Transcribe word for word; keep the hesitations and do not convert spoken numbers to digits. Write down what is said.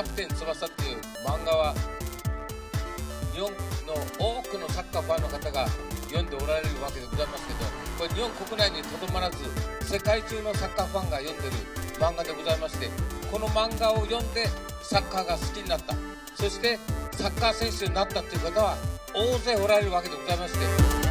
ャプテン翼っていう漫画は日本の多くのサッカーファンの方が読んでおられるわけでございますけど、これ日本国内にとどまらず世界中のサッカーファンが読んでる漫画でございまして、この漫画を読んでサッカーが好きになった、そしてサッカー選手になったという方は大勢おられるわけでございまして、